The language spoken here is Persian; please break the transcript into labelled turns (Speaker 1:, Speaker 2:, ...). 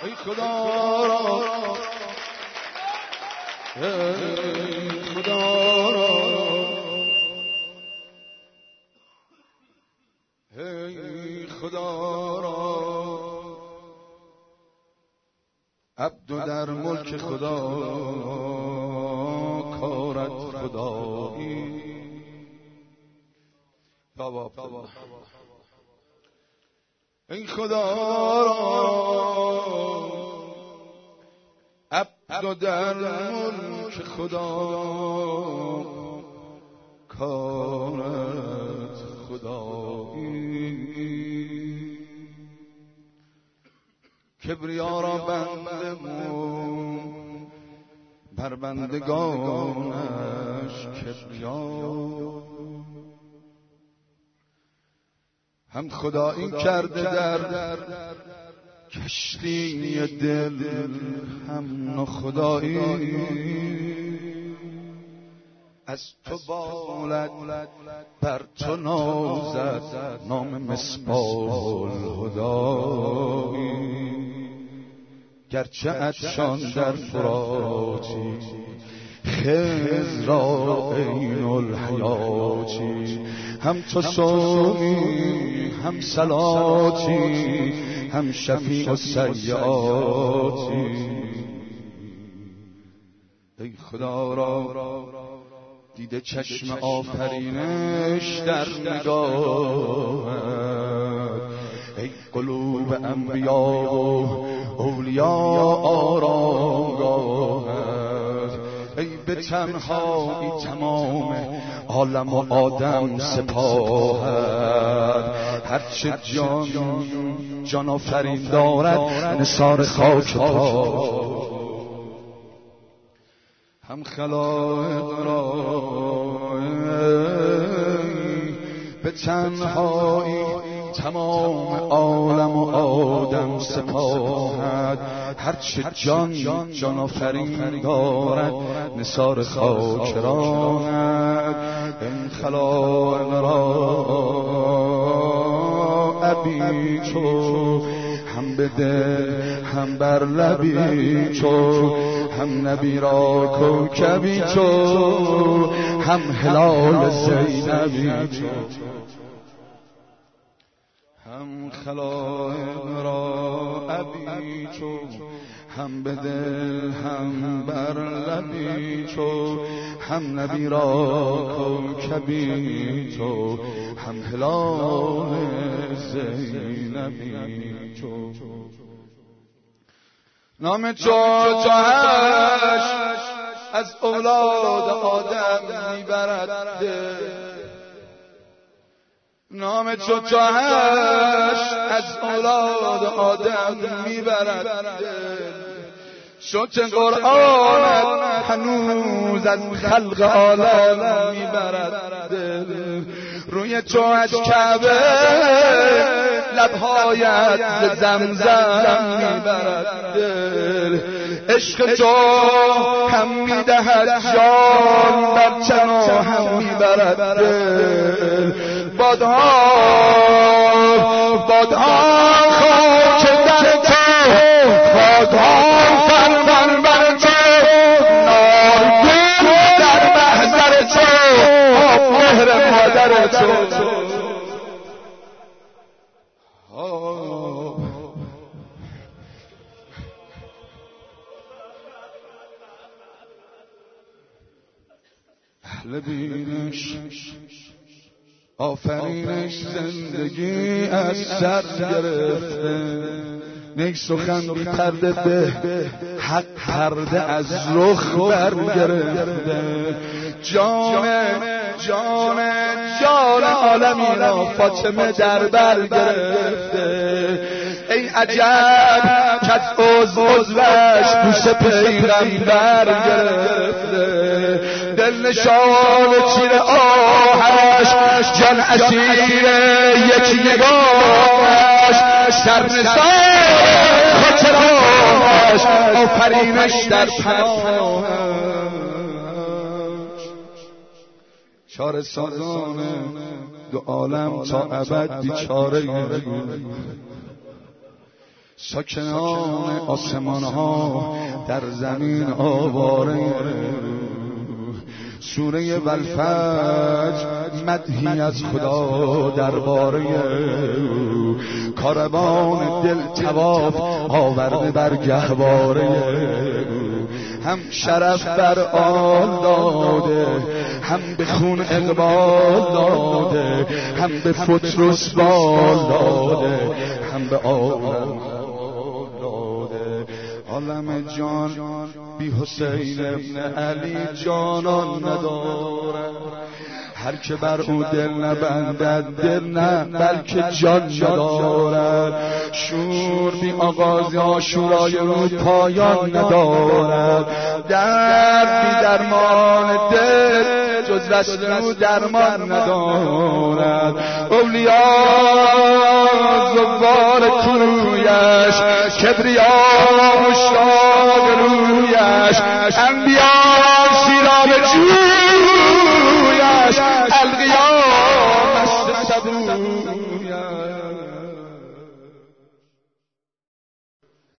Speaker 1: ای خدا را ای خدا را ای خدا را عبد در ملک خدا کارت خدایی بابا ای خدا را عبد در ملک خدا کارت خدایی کبریا را بندمون بر بندگانش کبریا هم خدایی کرده در کشتی دل هم نخدایی از تو بالد بر تو نازد نام مصباح الهدایی گرچه عطشان در فراتی خضر را عین الحیاتی هم تو صومی هم صلاتی هم شفیع السیئاتی ای خدا را دیده چشم آفرینش در نگاهت ای قلوب انبیا و اولیا آرامگاهت ای به تنهایی تمام عالم و آدم سپاهت هرچه جان آفرین دارد نثار خاک پا هم خلائق را به تنهایی تمام عالم و آدم سپاهد هرچه جان آفرین دارد نثار خاک راند این خلائق را ابی تو هم به دل هم بر لبی تو هم نبی را کوکبی تو هم هلال زینبی تو هم خلائق را ابی تو هم به دل هم بر لبی تو هم نبی را کوکبی تو هم هلال زینبی تو نام تو از اولاد آدم میبرد نام تو از اولاد آدم میبرد شد قرآن هنوز از خلق عالم میبرد روی تو از کعبه لبهایت زمزم میبرد عشق تو هم میدهد جان بر چنا هم میبرد بادها خاک در تو بادها فرمان بر تو نارگون در محضر تو آب مهر مادر تو اهل بینش آفرینش زندگی از سر گرفته نیک سخن بی پرده به حق پرده از رخ برگرفته جان عالمی را فاطمه در بر گرفته ای عجب که از عضوش بوس پیغمبر گرفته دل نشان چیر آهش جان اسیر یک نگاهش سر نثار خاطرانش آفرینش در پناهش چاره سازان دو عالم تا ابد بیچاره ساکنان آسمان ها در زمین آواره سوره والفجر مدحی از خدا درباره کاروان دل طواف آورده بر گهواره هم شرف بر آن داده هم به خون اقبال داده هم به فطرس بال داده هم به عالم داده عالم جان بی حسین ابن علی جانان ندارد هر که بر او دل نبندد دل نه بلکه جان ندارد شور بی آغاز آشورای او پایان ندارد درد بی درمان دل جز وصل او درمان ندارد اولیا زوار کویش کبریا مشتاق رویش انبیا سیراب جویش القیام است سبویش